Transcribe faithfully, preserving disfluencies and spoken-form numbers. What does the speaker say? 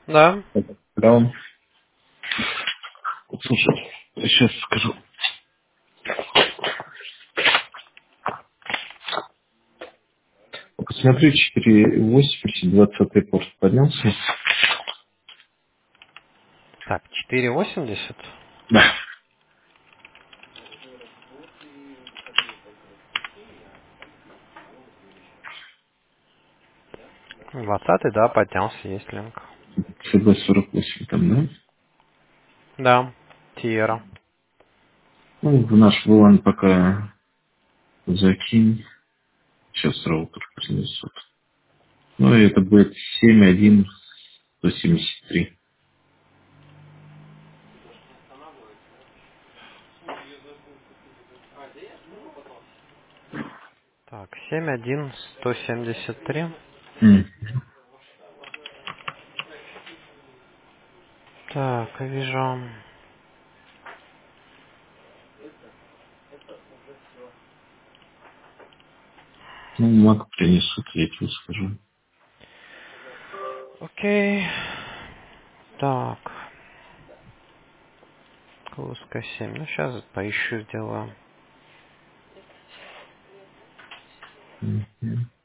Да. Да, он. Слушай, я сейчас скажу. Посмотри, четыре восемьдесят, двадцатый порт поднялся. Так, четыре восемьдесят. Да. Двадцатый, да, поднялся, есть линк. ЦБ сорок восемь там, да? Да. Тиера. Ну, в наш Вулан пока закинь. Сейчас роутер принесут. Ну, и это будет семь один сто семьдесят три. Так, семь один сто семьдесят три. М. Так, вижу. Ну, маг принесут, я тебе скажу. Окей. Так. Курска семь. Ну, сейчас поищу, сделаю. Мгм.